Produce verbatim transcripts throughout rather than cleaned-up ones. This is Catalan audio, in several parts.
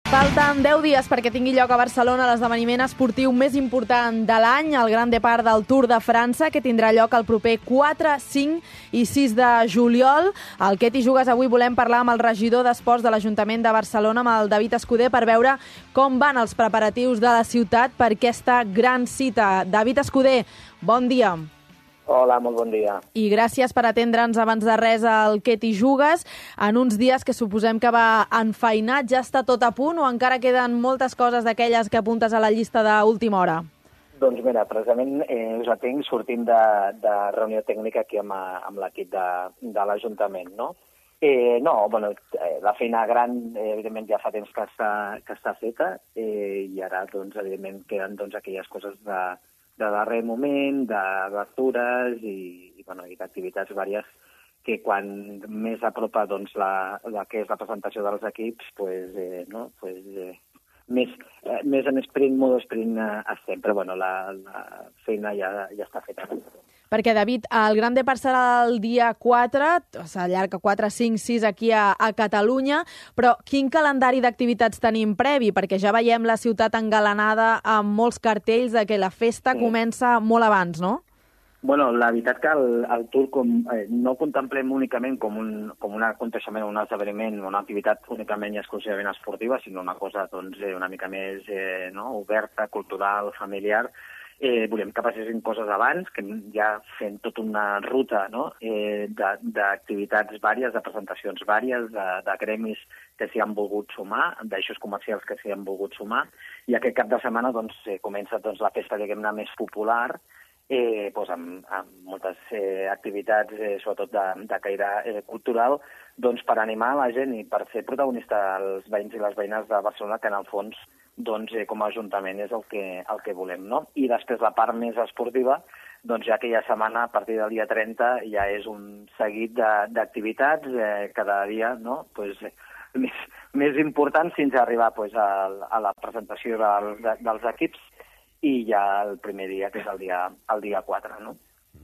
Falten deu dies perquè tingui lloc a Barcelona l'esdeveniment esportiu més important de l'any, el Gran Depart del Tour de França, que tindrà lloc el proper quatre, cinc i sis de juliol. Al Què t'hi jugues avui volem parlar amb el regidor d'Esports de l'Ajuntament de Barcelona, amb el David Escudé, per veure com van els preparatius de la ciutat per aquesta gran cita. David Escudé, bon dia. Hola, molt bon dia. I gràcies per atendre'ns abans de res al Què t'hi jugues. En uns dies que suposem que va enfeinat, ja està tot a punt o encara queden moltes coses d'aquelles que apuntes a la llista d'última hora? Doncs mira, precisament eh, us atenc sortint de, de reunió tècnica aquí amb, amb l'equip de, de l'Ajuntament, no? Eh, no, bueno, la feina gran, eh, evidentment, ja fa temps que està, que està feta eh, i ara, doncs, evidentment, queden doncs, aquelles coses de de darrer moment, d'obertures i, i, bueno, i d'activitats vàries que quan més apropa doncs, la, la que és la presentació dels equips, pues, eh, no? pues, eh, més, eh, més en sprint, modo sprint eh, estem, però bueno, la, la feina ja, ja està feta. Perquè, David, el Gran Depart serà el dia quatre, s'allarga quatre, cinc, sis aquí a, a Catalunya, però quin calendari d'activitats tenim previ? Perquè ja veiem la ciutat engalanada amb molts cartells de que la festa sí. comença molt abans, no? Bueno, la veritat que el, el Tour com, eh, no ho contemplem únicament com un, com un aconteixement, un esdeveniment, una activitat únicament i exclusivament esportiva, sinó una cosa doncs, una mica més eh, no? oberta, cultural, familiar. Eh, volem que passessin coses abans, que ja fem tota una ruta no? eh, d'activitats vàries, de presentacions vàries, de, de gremis que s'hi han volgut sumar, d'eixos comercials que s'hi han volgut sumar, i aquest cap de setmana doncs, eh, comença doncs, la festa diguem-ne més popular, eh, doncs, amb, amb moltes eh, activitats, eh, sobretot de, de caire eh, cultural, doncs, per animar la gent i per ser protagonista els veïns i les veïnes de Barcelona, que en el fons doncs, eh, com a Ajuntament és el que, el que volem, no? I després la part més esportiva, doncs ja aquella setmana, a partir del dia trenta, ja és un seguit d'activitats, eh, cada dia, no?, pues, eh, més, més important fins a arribar pues, a, a la presentació del, de, dels equips i ja el primer dia, que és el dia, el dia quatre, no?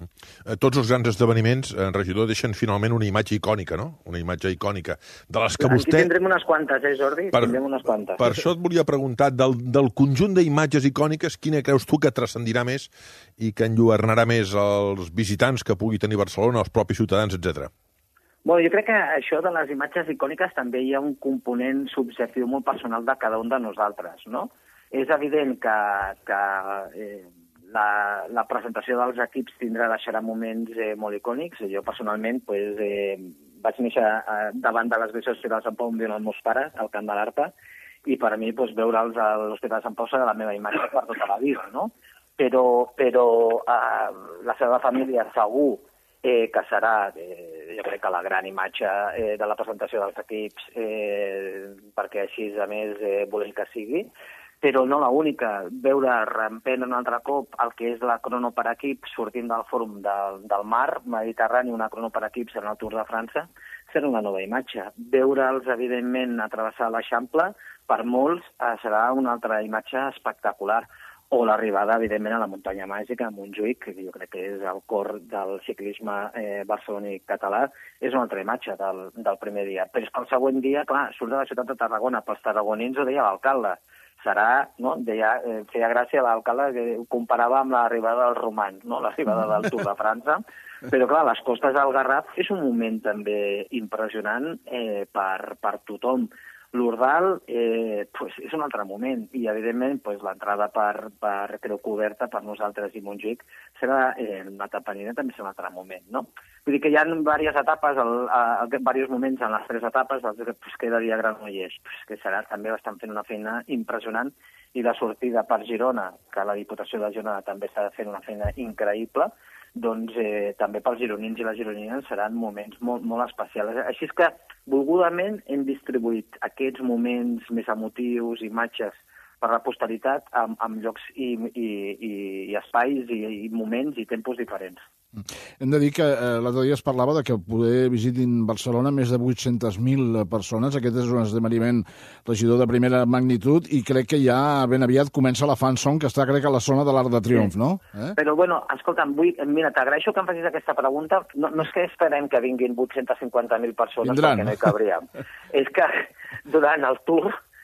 Tots els grans esdeveniments, en regidor, deixen finalment una imatge icònica, no? Una imatge icònica, de les que vostè... Aquí tindrem unes quantes, eh, Jordi? Per, tindrem unes quantes. Per això et volia preguntar, del, del conjunt d'imatges icòniques, quina creus tu que transcendirà més i que enlluernarà més els visitants que pugui tenir Barcelona, els propis ciutadans, etcètera? Bueno, jo crec que això de les imatges icòniques també hi ha un component subjectiu molt personal de cada un de nosaltres, no? És evident que... que eh, La, la presentació dels equips tindrà, deixarà moments eh, molt icònics. Jo, personalment, pues, eh, vaig néixer eh, davant de l'església de l'Hospital de Sant Pau, on viuen els meus pares, al Camp de l'Arpa, i per a mi pues, veure'ls a l'Hospital de Sant Pau serà la meva imatge per tota la vida, no? Però, però eh, la seva família segur eh, que serà, eh, jo crec que la gran imatge eh, de la presentació dels equips, eh, perquè així, a més, eh, volem que sigui, però no l'única. Veure rampent un altre cop el que és la crono per equips sortint del fòrum del, del mar Mediterrani, una crono per equips en el Tour de França, serà una nova imatge. Veure'ls, evidentment, a travessar l'Eixample, per molts eh, serà una altra imatge espectacular. O l'arribada, evidentment, a la muntanya màgica, a Montjuïc, que jo crec que és el cor del ciclisme eh, barcelònic català, és una altra imatge del, del primer dia. Però és que el següent dia, clar, surt de la ciutat de Tarragona. Pels tarragonins ho deia l'alcalde. Serà, no?, deia, eh, feia gràcia l'alcalde que ho comparava amb l'arribada dels romans, no?, l'arribada del Tour de França. Però, clar, les costes del Garraf és un moment també impressionant eh, per, per tothom. L'Ordal eh, pues és un altre moment i, evidentment, pues, l'entrada per, per Creu Coberta per nosaltres i Montjuïc serà eh, una tapanina, també serà un altre moment, no? Vull dir que hi ha diverses etapes, el, a, diversos moments en les tres etapes, el que pues, queda dia Granollers, pues, que serà, també estan fent una feina impressionant, i la sortida per Girona, que la Diputació de Girona també està fent una feina increïble, doncs eh, també pels gironins i les gironines seran moments molt, molt especials. Així és que, volgudament, hem distribuït aquests moments més emotius, imatges, per la posteritat, amb, amb llocs i, i, i, i espais i, i moments i tempos diferents. Hem de dir que eh, l'altre dia es parlava de que poder visitin Barcelona més de vuit-centes mil persones. Aquest és un esdeveniment, regidor, de primera magnitud, i crec que ja ben aviat comença la fan song, que està, crec, a la zona de l'Arc de Triomf, sí. No? Eh? Però, bueno, escolta'm, vull, mira, t'agraeixo que em facis aquesta pregunta. No, no és que esperem que vinguin vuit-centes cinquanta mil persones, Vindran. Perquè no hi cabríem. És que durant el Tour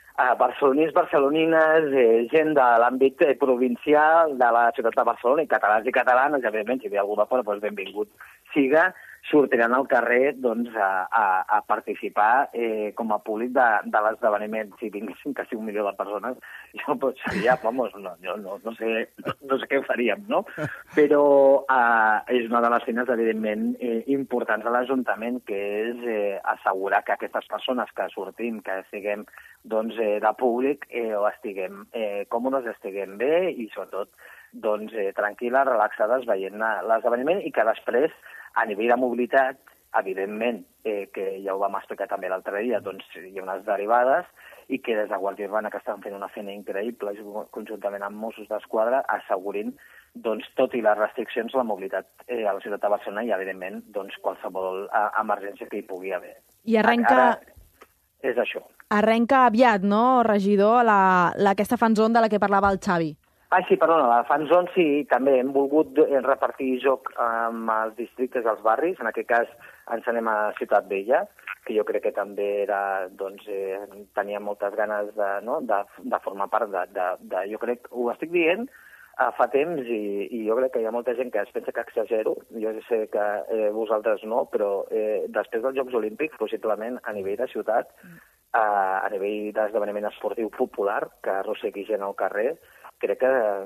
Uh, barcelonins, barcelonines, eh, gent de l'àmbit eh, provincial de la ciutat de Barcelona, i catalans i catalanes, i evidentment, si ve algú de fora, doncs benvingut siga, sortiran al carrer doncs, a, a, a participar eh, com a públic de, de l'esdeveniment. Si vinguessin quasi un milió de persones, jo doncs, seria, vamos, no, jo no, no, sé, no, no sé què faríem, no? Però eh, és una de les feines, evidentment, eh, importants de l'Ajuntament, que és eh, assegurar que aquestes persones que sortim, que estiguem doncs, eh, de públic, eh, o estiguem eh, còmodes, estiguem bé i, sobretot, doncs, eh, tranquil·les, relaxades, veient l'esdeveniment, i que després, a nivell de mobilitat, evidentment, eh, que ja ho vam explicar també l'altre dia, doncs hi ha unes derivades, i que des de Guàrdia Urbana, que estan fent una feina increïble, conjuntament amb Mossos d'Esquadra, assegurin, doncs, tot i les restriccions, la mobilitat eh, a la ciutat de Barcelona i, evidentment, doncs, qualsevol eh, emergència que hi pugui haver. I arrenca... Ara, és això. Arrenca aviat, no, regidor, la, la, aquesta fanzone de la que parlava el Xavi? Ah, sí, perdona, la fanzone sí, també hem volgut repartir joc amb els districtes dels barris, en aquest cas ens anem a Ciutat Vella, que jo crec que també era, doncs, eh, tenia moltes ganes de, no, de, de formar part de, de, de... Jo crec, ho estic dient uh, fa temps i, i jo crec que hi ha molta gent que es pensa que exagero, jo sé que eh, vosaltres no, però eh, després dels Jocs Olímpics, possiblement a nivell de ciutat, uh, a nivell d'esdeveniment esportiu popular, que arrossegui gent al carrer, crec que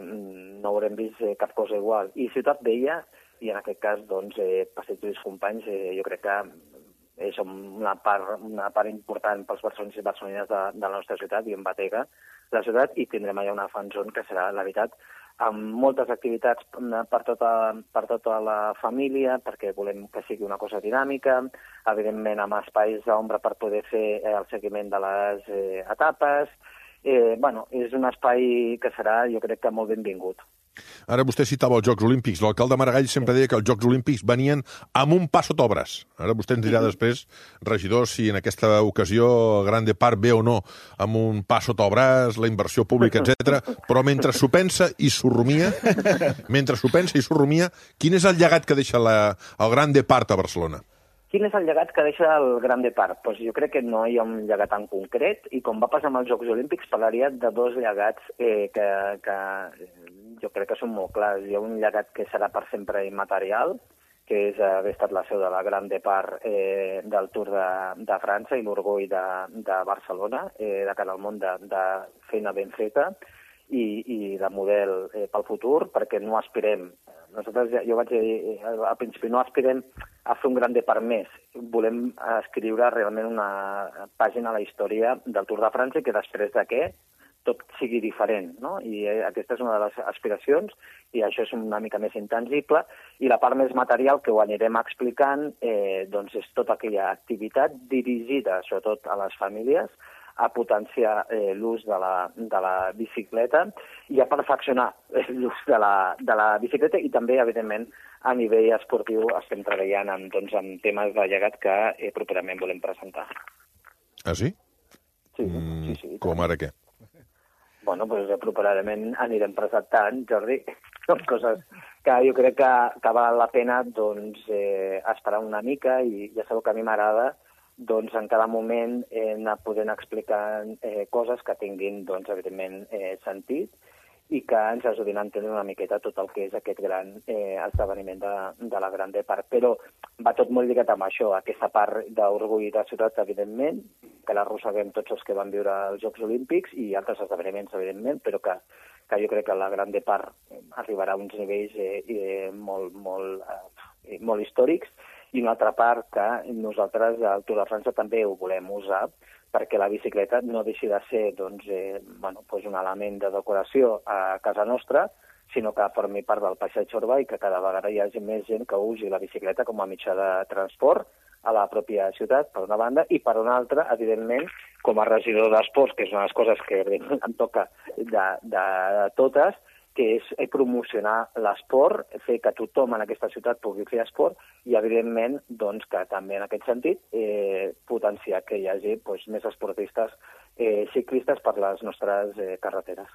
no haurem vist cap cosa igual. I Ciutat Vella, i en aquest cas, doncs, eh, Passeig Lluís Companys, eh, jo crec que és una part, una part important pels barcelonins i barcelonines de, de la nostra ciutat, i en batega la ciutat, i tindrem allà una fanzone que serà, la veritat, amb moltes activitats per tota, per tota la família, perquè volem que sigui una cosa dinàmica, evidentment amb espais d'ombra per poder fer eh, el seguiment de les eh, etapes. Eh, bueno, és un espai que serà, jo crec que molt benvingut. Ara vostè citava els Jocs Olímpics. L'alcalde Maragall sempre deia que els Jocs Olímpics venien amb un pas sota obres. Ara vostè ens dirà després, regidor, si en aquesta ocasió el Grande Parc ve o no amb un pas sota obres, la inversió pública, etcètera. Però mentre s'ho pensa i s'ho rumia, mentre s'ho pensa i s'ho rumia, quin és el llegat que deixa la, el Grande Parc a Barcelona? Quin és el llegat que deixa el Grande Parc? Pues jo crec que no hi ha un llegat en concret, i com va passar amb els Jocs Olímpics, parlaria de dos llegats eh, que, que jo crec que són molt clars. Hi ha un llegat que serà per sempre immaterial, que és haver estat la seu de la Grande Parc eh, del Tour de, de França i l'orgull de, de Barcelona, eh, de cara al món, de, de feina ben feta i, i de model eh, pel futur, perquè no aspirem. Nosaltres, jo vaig dir, al principi, no aspirem a fer un Grande Parc més. Volem escriure realment una pàgina a la història del Tour de França i que després de què tot sigui diferent, no? I aquesta és una de les aspiracions, i això és una mica més intangible. I la part més material, que ho anirem explicant, eh, doncs és tota aquella activitat dirigida, sobretot a les famílies, a potenciar eh, l'ús de, la, de la bicicleta i a perfeccionar l'ús de la, de la bicicleta, i també, evidentment, a nivell esportiu estem treballant en, doncs, en temes de llegat que eh, properament volem presentar. Ah, sí? Sí, mm, sí, sí. Com ara què? Bueno, doncs properament anirem presentant, Jordi, coses que jo crec que, que val la pena doncs, eh, esperar una mica, i ja sabeu que a mi m'agrada doncs en cada moment eh, anar podent explicar eh, coses que tinguin, doncs, evidentment, eh, sentit, i que ens ajudin a entendre una miqueta tot el que és aquest gran eh, esdeveniment de, de la Grande Parc. Però va tot molt lligat amb això, aquesta part d'orgull de ciutat, evidentment, que l'arrosseguem tots els que van viure els Jocs Olímpics i altres esdeveniments, evidentment, però que, que jo crec que la Grande Parc arribarà a uns nivells eh, eh, molt, molt, eh, molt històrics, i una altra part que nosaltres al Tour de França també ho volem usar, perquè la bicicleta no deixi de ser doncs, eh, bueno, doncs un element de decoració a casa nostra, sinó que formi part del paisatge urbà, i que cada vegada hi hagi més gent que usi la bicicleta com a mitjà de transport a la pròpia ciutat, per una banda, i per una altra, evidentment, com a regidor d'esports, que és una de les coses que em toca de, de totes, que és promocionar l'esport, fer que tothom en aquesta ciutat pugui fer esport, i, evidentment, doncs, que també en aquest sentit eh, potenciar que hi hagi doncs, més esportistes eh, ciclistes per les nostres eh, carreteres.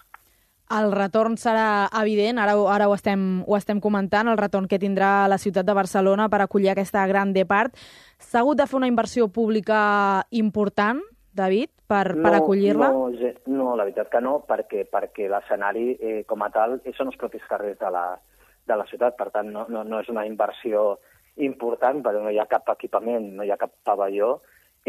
El retorn serà evident, ara, ara ho, estem, ho estem comentant, el retorn que tindrà la ciutat de Barcelona per acollir aquesta Grande Parc. S'ha hagut de fer una inversió pública important, David, per, no, per acollir-la? No, no, la veritat que no, perquè, perquè l'escenari eh, com a tal són els propis carrers de la, de la ciutat, per tant no, no, no és una inversió important, però no hi ha cap equipament, no hi ha cap pavelló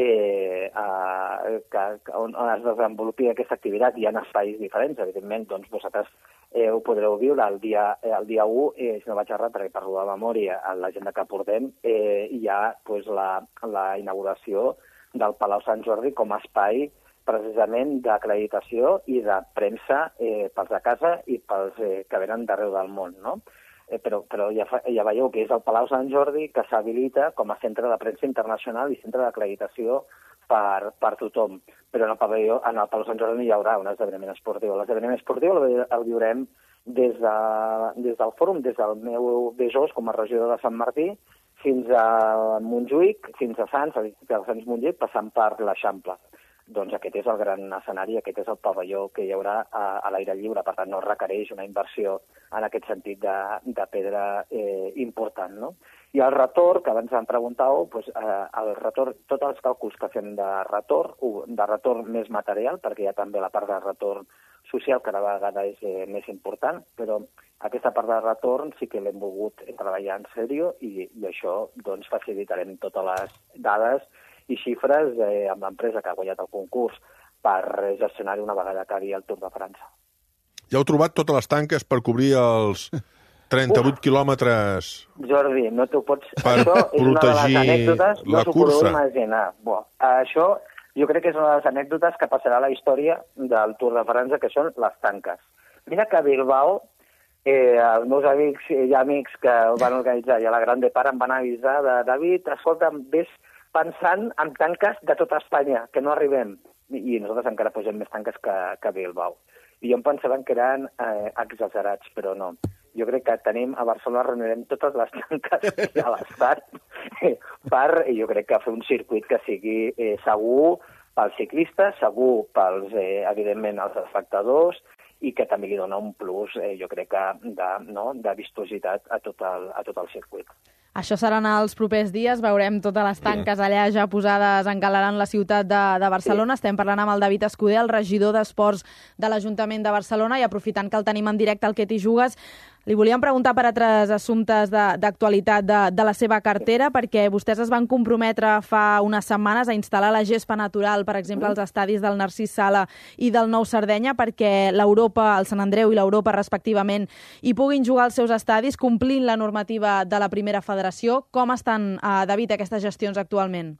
eh, eh, que, que on, on es desenvolupi aquesta activitat. Hi ha espais diferents, evidentment, doncs vosaltres eh, ho podreu viure el dia, eh, el dia u, eh, si no vaig errat, perquè parlo de memòria, a l'agenda que portem, eh, hi ha pues, la, la inauguració del Palau Sant Jordi com a espai precisament d'acreditació i de premsa eh, pels de casa i pels eh, que venen d'arreu del món, no? Eh, però però ja, fa, ja veieu que és el Palau Sant Jordi que s'habilita com a centre de premsa internacional i centre d'acreditació per, per tothom. Però en el, pavelló, en el Palau Sant Jordi no hi haurà un esdeveniment esportiu. L'esdeveniment esportiu el, el viurem des, de, des del fòrum, des del meu Besòs com a regidor de Sant Martí, fins a Montjuïc, fins a Sants, a Sants Montjuïc, passant per l'Eixample. Doncs aquest és el gran escenari, aquest és el pavelló que hi haurà a, a l'aire lliure, per tant no requereix una inversió en aquest sentit de, de pedra eh, important, no? I el retorn, que abans em preguntàveu, doncs, eh, el retorn, tots els càlculs que fem de retorn, de retorn més material, perquè hi ha també la part de retorn social, que cada vegada és eh, més important, però aquesta part de retorn sí que l'hem volgut treballar en sèrio i, i això doncs, facilitarem totes les dades i xifres eh, amb l'empresa que ha guanyat el concurs per gestionar-hi una vegada que acabi el Tour de França. Ja heu trobat totes les tanques per cobrir els trenta-vuit quilòmetres Jordi, no t'ho pots... per això és una de les anècdotes, la no s'ho cursa. podeu imaginar. Bo, això jo crec que és una de les anècdotes que passarà a la història del Tour de França, que són les tanques. Mira que a Bilbao eh, els meus amics i amics que ho van organitzar i a la Gran Depart em van avisar de David, escolta, vés pensant en tanques de tota Espanya, que no arribem. I nosaltres encara posem més tanques que, que Bilbao. I jo em pensava que eren eh, exagerats, però no. Jo crec que tenim, a Barcelona reunirem totes les tanques que hi ha a l'Estat eh, per, jo crec que fer un circuit que sigui eh, segur pels ciclistes, segur pels, eh, evidentment, els espectadors, i que també li dona un plus, eh, jo crec que, de, no, de vistositat a tot el, a tot el circuit. Això seran els propers dies, veurem totes les tanques allà ja posades engalerant la ciutat de, de Barcelona. Sí. Estem parlant amb el David Escudé, el regidor d'Esports de l'Ajuntament de Barcelona, i aprofitant que el tenim en directe al Què t'hi jugues, li volíem preguntar per altres assumptes d'actualitat de, de, de la seva cartera, perquè vostès es van comprometre fa unes setmanes a instal·lar la gespa natural, per exemple, als estadis del Narcís Sala i del Nou Sardenya, perquè l'Europa, el Sant Andreu i l'Europa, respectivament, hi puguin jugar als seus estadis, complint la normativa de la primera federació. Com estan, eh, David, aquestes gestions actualment?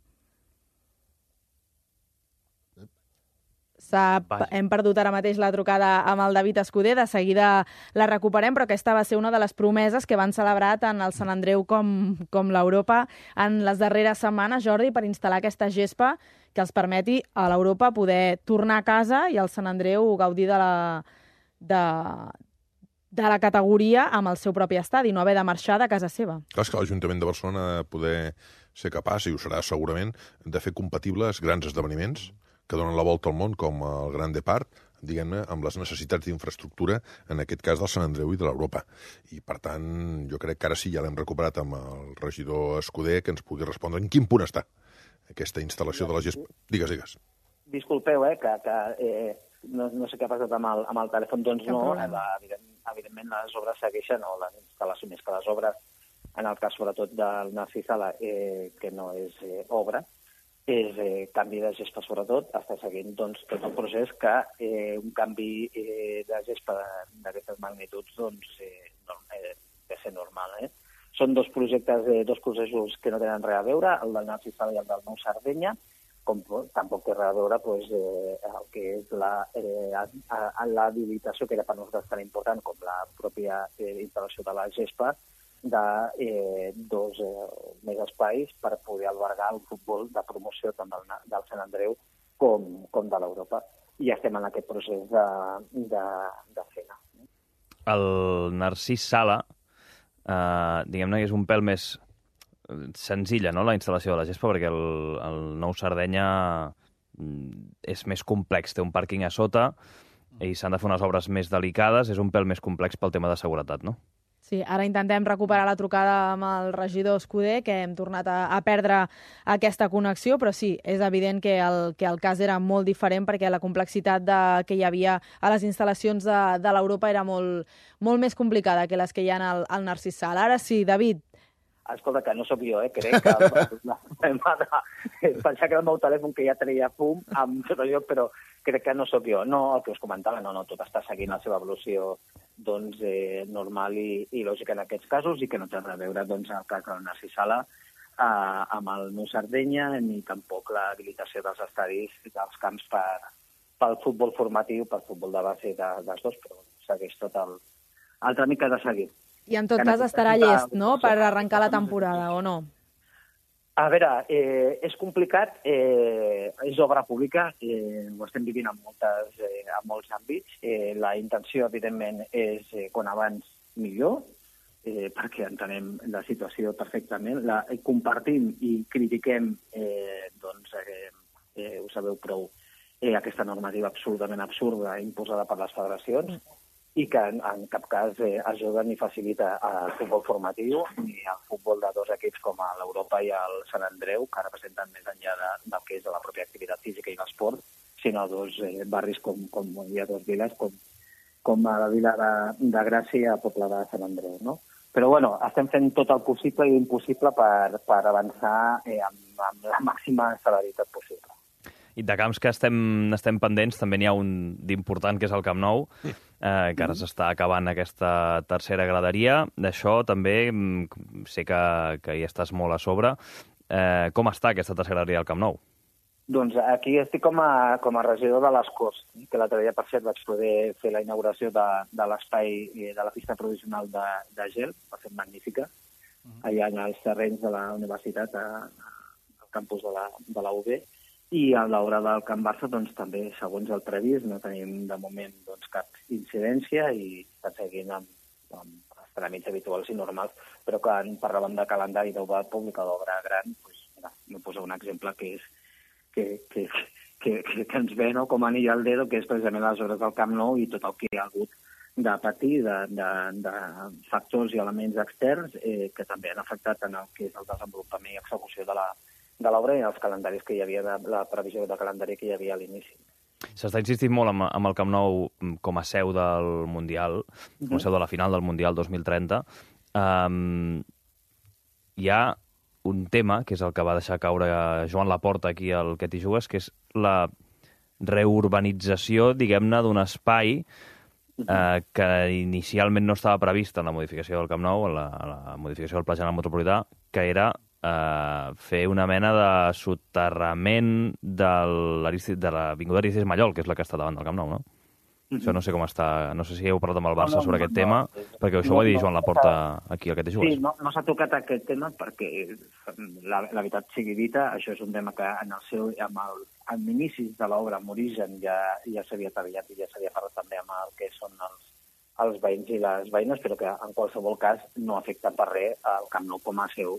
Hem perdut ara mateix la trucada amb el David Escudé, de seguida la recuperem, però aquesta va ser una de les promeses que van celebrar tant el Sant Andreu com, com l'Europa en les darreres setmanes, Jordi, per instal·lar aquesta gespa que els permeti a l'Europa poder tornar a casa i al Sant Andreu gaudir de la, de, de la categoria amb el seu propi estadi, no haver de marxar de casa seva. Clar, és que l'Ajuntament de Barcelona ha de poder ser capaç, i ho serà segurament, de fer compatibles grans esdeveniments que donen la volta al món, com el Gran Depart, diguem-ne, amb les necessitats d'infraestructura, en aquest cas del Sant Andreu i de l'Europa. I, per tant, jo crec que ara sí, ja l'hem recuperat amb el regidor Escudé, que ens pugui respondre en quin punt està aquesta instal·lació de la gespa. Digues, digues. Disculpeu, eh, que, que eh, no, no sé què ha passat amb el, amb el telèfon, doncs no, la, evident, evidentment les obres segueixen, o la instal·lació més que les obres, en el cas sobretot del Narcís Sala, eh, que no és eh, obra, és eh, canvi de gespa sobretot, està seguint doncs, tot el procés que eh, un canvi eh, de gespa d'aquestes magnituds doncs, eh, no, eh, de ser normal. Eh? Són dos projectes, eh, dos processos que no tenen res a veure, el del Narcís Sala i el del Nou Sardenya, com tampoc té res a veure doncs, eh, el que és la, eh, l'habilitació, que era per nosaltres tan important com la pròpia eh, instal·lació de la gespa, de eh, dos eh, més espais per poder albergar el futbol de promoció tant del, del Sant Andreu com, com de l'Europa. I estem en aquest procés de, de, de feina. El Narcís Sala, eh, diguem-ne que és un pèl més senzilla, no?, la instal·lació de la gespa, perquè el, el Nou Sardenya és més complex, té un pàrquing a sota i s'han de fer unes obres més delicades, és un pèl més complex pel tema de seguretat, no? Sí, ara intentem recuperar la trucada amb el regidor Escudé, que hem tornat a, a perdre aquesta connexió, però sí, és evident que el, que el cas era molt diferent perquè la complexitat de, que hi havia a les instal·lacions de, de l'Europa era molt, molt més complicada que les que hi ha al, al Narcís Sala. Ara sí, David. Escolta, que no sóc jo, eh? Crec que pensar que el meu telèfon que ja treia fum amb tot allò, però crec que no sóc jo. No, el que us comentava, no, no, tot està seguint la seva evolució doncs, eh, normal i, i lògica en aquests casos i que no té res a veure doncs, el cas del Narcís Sala eh, amb el Nou Sardenya ni tampoc l'habilitació dels estadis i dels camps per, pel futbol formatiu, pel futbol de base de, dels dos, però segueix tot el, el tràmit que ha de seguir. I en tot cas estarà llest, no?, per arrencar la temporada, o no? A veure, eh, és complicat, eh, és obra pública, eh, ho estem vivint en, moltes, eh, en molts àmbits. Eh, la intenció, evidentment, és eh, quan abans millor, eh, perquè entenem la situació perfectament. La, eh, compartim i critiquem, eh, doncs, eh, eh, ho sabeu prou, eh, aquesta normativa absolutament absurda imposada per les federacions, i que en, en cap cas eh, ajuda ni facilita el futbol formatiu ni el futbol de dos equips com a l'Europa i el Sant Andreu, que representen més enllà de, del que és de la pròpia activitat física i l'esport, sinó dos eh, barris com, com hi ha dos viles, com, com a la vila de, de Gràcia i el poble de Sant Andreu, no? Però, bueno, estem fent tot el possible i impossible per, per avançar eh, amb, amb la màxima celeritat possible. I de camps que estem, estem pendents, també n'hi ha un d'important, que és el Camp Nou, eh, que ara s'està acabant aquesta tercera graderia. D'això també sé que, que hi estàs molt a sobre. Eh, com està aquesta tercera graderia del Camp Nou? Doncs aquí estic com a, com a regidor de les Corts, que l'altre dia, per cert, vaig poder fer la inauguració de, de l'espai de la pista provisional de, de gel, va ser magnífica, allà en els terrenys de la universitat, a, al campus de la, de la U B. I a l'hora del Camp Barça, doncs, també, segons el previst, no tenim de moment doncs, cap incidència i està seguint amb, amb els tràmits habituals i normals, però que en parlàvem de calendari d'obra pública d'obra gran, doncs, mira, no poso un exemple que és que, que, que, que, que ens ve no, com anell al dedo, que és precisament les obres del Camp Nou i tot el que hi ha hagut de patir, de, de, de factors i elements externs eh, que també han afectat en el que és el desenvolupament i execució de la de l'obra i els calendaris que hi havia, de, la previsió de calendari que hi havia a l'inici. S'està insistint molt amb, amb el Camp Nou com a seu del Mundial, com a seu de la final del Mundial dos mil trenta. Um, hi ha un tema, que és el que va deixar caure Joan Laporta aquí al Què t'hi jugues, que és la reurbanització, diguem-ne, d'un espai eh, que inicialment no estava previst en la modificació del Camp Nou, en la, en la modificació del Pla General Metropolità, que era Uh, fer una mena de soterrament de l'Avinguda Arístides Mallol, que és la que està davant del Camp Nou, no? Mm-hmm. Això no sé com està... No sé si heu parlat amb el Barça no, no, sobre aquest no, tema, no, perquè això no, ho va dir Joan Laporta no, aquí al Que t'hi jugues. Sí, no, no s'ha tocat aquest tema perquè, la, la veritat sigui dita, això és un tema que en el seu, amb el, en l'inici de l'obra, amb origen, ja, ja s'havia treballat i ja s'havia parlat també amb el que són els, els veïns i les veïnes, però que en qualsevol cas no afecta per res el Camp Nou com a seu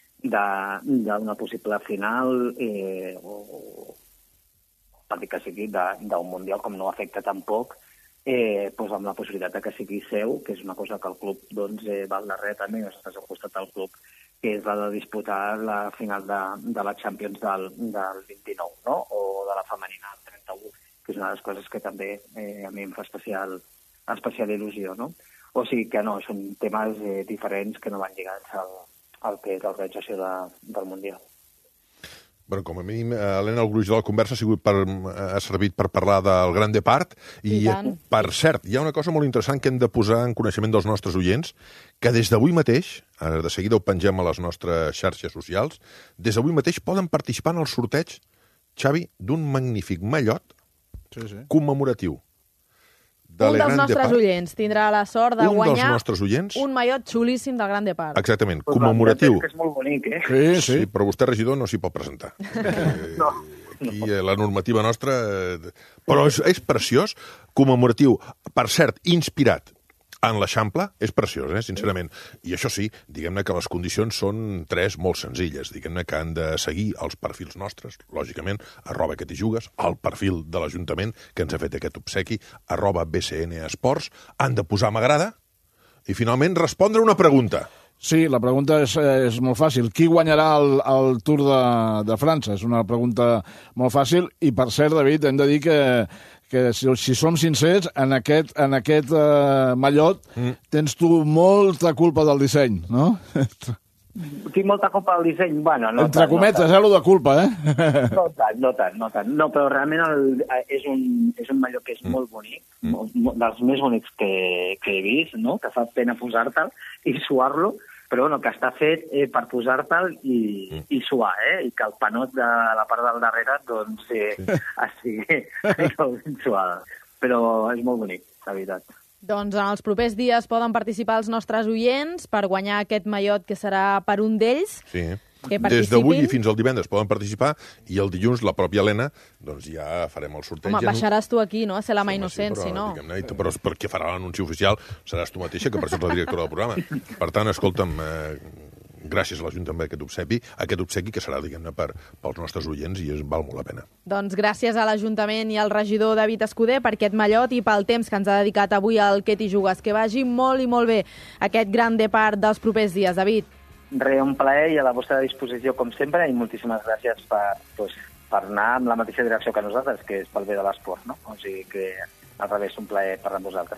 d'una possible final eh, o per dir que sigui d'un Mundial, com no afecta tampoc eh, doncs amb la possibilitat que sigui seu, que és una cosa que el club doncs, eh, va al darrere també, nosaltres al costat del club, que és la de disputar la final de, de la Champions del, del vint-i-nou, no? O de la femenina del trenta-u, que és una de les coses que també eh, a mi em fa especial, especial il·lusió, no? O sigui que no, són temes eh, diferents que no van lligats al el que és l'organització de, del Mundial. Bueno, com a mínim, Helena, el gruix de la conversa ha, sigut per, ha servit per parlar del Gran Depart i, I per cert, hi ha una cosa molt interessant que hem de posar en coneixement dels nostres oients, que des d'avui mateix, de seguida ho pengem a les nostres xarxes socials, des d'avui mateix poden participar en el sorteig, Xavi, d'un magnífic mallot sí, sí. commemoratiu. De un dels nostres Depart. Oients tindrà la sort de un guanyar oients... un mallot xulíssim del Gran Depart. Exactament, pues commemoratiu. Que és molt bonic, eh? Sí, sí, sí, però vostè, regidor, no s'hi pot presentar. no. Aquí no. La normativa nostra... Però és, és preciós, commemoratiu, per cert, inspirat en l'Eixample, és preciós, eh, sincerament. I això sí, diguem-ne que les condicions són tres molt senzilles. Diguem-ne que han de seguir els perfils nostres, lògicament, arroba que t'hi jugues, el perfil de l'Ajuntament que ens ha fet aquest obsequi, arroba B C N Esports, han de posar m'agrada, I finalment, respondre una pregunta. Sí, la pregunta és, és molt fàcil. Qui guanyarà el, el Tour de, de França? És una pregunta molt fàcil. I, per cert, David, hem de dir que, que si, si som sincers, en aquest, en aquest uh, mallot mm. tens tu molta culpa del disseny, no? Tinc molta culpa del disseny? Bueno, no Entre tant, cometes, no eh, lo de culpa, eh? No tant, no tant, no tant. No, però realment el, és, un, és un mallot que és mm. molt bonic, mm. molt, dels més bonics que, que he vist, no? Que fa pena posar-te'l i suar-lo, però bueno, que està fet eh, per posar-te'l i, mm. i suar, eh? I que el panot de la part del darrere doncs, eh, sí. estigui ben suada. Però és molt bonic, la veritat. Doncs en els propers dies poden participar els nostres oients per guanyar aquest mallot que serà per un d'ells. Sí. Des d'avui i fins al divendres poden participar i el dilluns la pròpia Helena doncs ja farem el sorteig. Home, baixaràs tu aquí, no? A ser la mà sí, innocent, sí, però, si no. Però perquè farà l'anunci oficial seràs tu mateixa, que per això ets la directora del programa. Per tant, escolta'm, eh, gràcies a l'Ajuntament aquest obsequi, aquest obsequi que serà, diguem-ne, per, pels nostres oients i es val molt la pena. Doncs gràcies a l'Ajuntament i al regidor David Escudé per aquest mallot i pel temps que ens ha dedicat avui al Què t'hi jugues. Que vagi molt i molt bé aquest gran depart dels propers dies, David. Re, un plaer i a la vostra disposició, com sempre, i moltíssimes gràcies per, doncs, per anar amb la mateixa direcció que nosaltres, que és pel bé de l'esport, no? O sigui que, al revés, un plaer parlar amb vosaltres.